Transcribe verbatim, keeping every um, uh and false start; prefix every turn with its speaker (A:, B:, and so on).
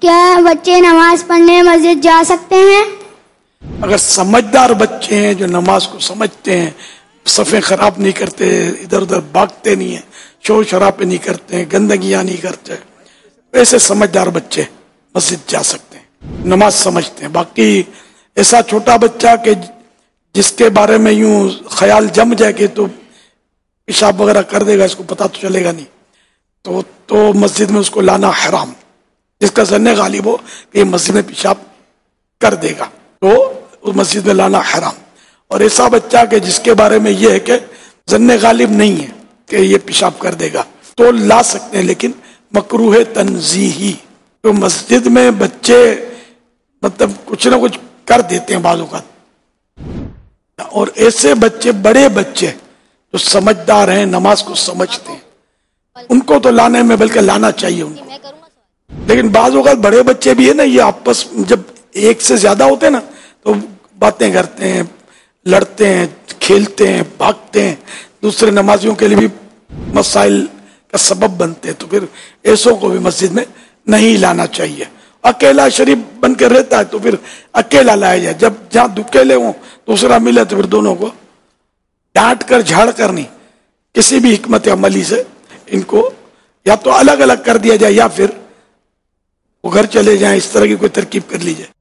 A: کیا بچے نماز پڑھنے مسجد جا سکتے ہیں؟
B: اگر سمجھدار بچے ہیں جو نماز کو سمجھتے ہیں، صفیں خراب نہیں کرتے، ادھر ادھر بھاگتے نہیں ہیں، شور شرابے نہیں کرتے ہیں، گندگیاں نہیں کرتے، ایسے سمجھدار بچے مسجد جا سکتے ہیں، نماز سمجھتے ہیں۔ باقی ایسا چھوٹا بچہ کہ جس کے بارے میں یوں خیال جم جائے کہ تو پیشاب وغیرہ کر دے گا، اس کو پتہ تو چلے گا نہیں، تو تو مسجد میں اس کو لانا حرام، جس کا ظن غالب ہو کہ یہ مسجد میں پیشاب کر دے گا تو اس مسجد میں لانا حرام۔ اور ایسا بچہ کہ جس کے بارے میں یہ ہے کہ ظن غالب نہیں ہے کہ یہ پیشاب کر دے گا تو لا سکتے ہیں، لیکن مکروہ تنزیہی، تو مسجد میں بچے مطلب کچھ نہ کچھ کر دیتے ہیں بعض اوقات، اور ایسے بچے بڑے بچے جو سمجھدار ہیں، نماز کو سمجھتے ہیں، ان کو تو لانے میں بلکہ لانا چاہیے ان کو۔ لیکن بعض اوقات بڑے بچے بھی ہیں نا، یہ آپس جب ایک سے زیادہ ہوتے ہیں نا تو باتیں کرتے ہیں، لڑتے ہیں، کھیلتے ہیں، بھاگتے ہیں، دوسرے نمازیوں کے لیے بھی مسائل کا سبب بنتے ہیں، تو پھر ایسوں کو بھی مسجد میں نہیں لانا چاہیے۔ اکیلا شریف بن کے رہتا ہے تو پھر اکیلا لایا جائے، جب جہاں دکیلے ہوں دوسرا ملے تو پھر دونوں کو ڈانٹ کر جھاڑ کر نہیں، کسی بھی حکمت عملی سے ان کو یا تو الگ الگ کر دیا جائے یا پھر وہ گھر چلے جائیں، اس طرح کی کوئی ترکیب کر لی جائے۔